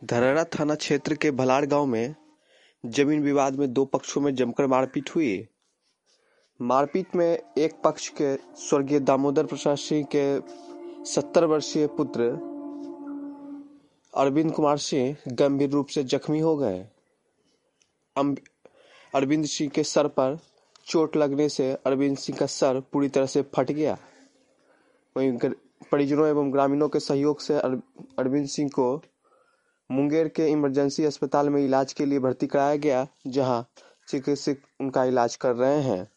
धरहरा थाना क्षेत्र के भलाड़ गांव में जमीन विवाद में दो पक्षों में जमकर मारपीट हुई। मारपीट में एक पक्ष के स्वर्गीय दामोदर प्रसाद सिंह के 70 वर्षीय पुत्र अरविंद कुमार सिंह गंभीर रूप से जख्मी हो गए। अरविंद सिंह के सर पर चोट लगने से अरविंद सिंह का सर पूरी तरह से फट गया। वहीं परिजनों एवं ग्रामीणों के सहयोग से अरविंद सिंह को मुंगेर के इमरजेंसी अस्पताल में इलाज के लिए भर्ती कराया गया, जहां चिकित्सक उनका इलाज कर रहे हैं।